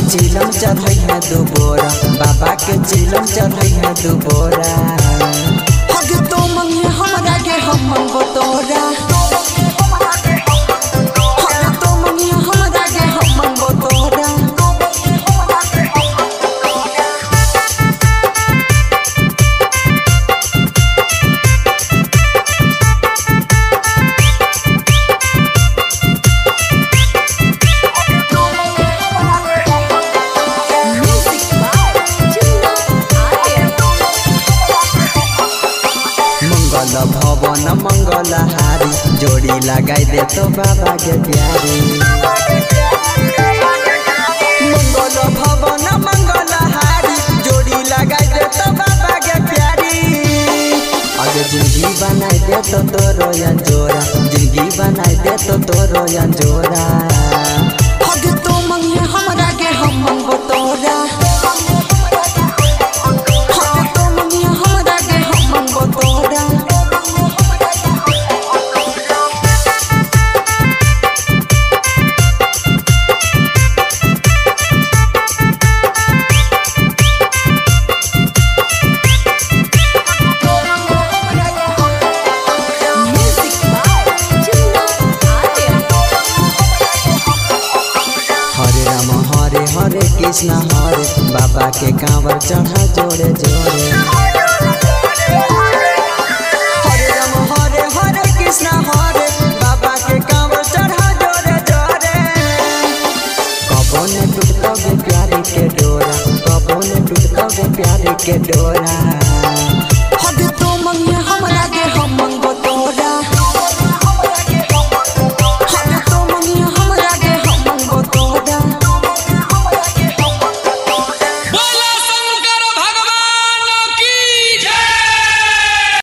चिलम चढ़ई है दो बोरा, बाबा के चिलम चढ़ई है दो बोरा। हग तो मंगे हमरा के हम मंगो तोरा, हग तो मंगे हमरा के हम मंगो तोरा। मंगल भवन मंगल हारी, जोड़ी लगाई दे तो बाबा के प्यारी। मंगल भवन मंगल हारी, जोड़ी लगाई दे तो बाबा के प्यारी। अगर जिंदगी बनाई दे तो तोरो अंजोरा, जिंदगी बनाई दे तो तोरो अंजोरा। हग तो मंगे हमरा के हम मंगो तोरा, हरे कृष्ण हरे, बाबा के कांवर चढ़ा जोड़े जोड़े। हरे राम हरे हरे कृष्ण हरे, बाबा के कांवर चढ़ा जोड़े जोड़े। कबो ने टूटता गे प्यारी के डोरा, कबो ने टूटता गे प्यारी के डोरा।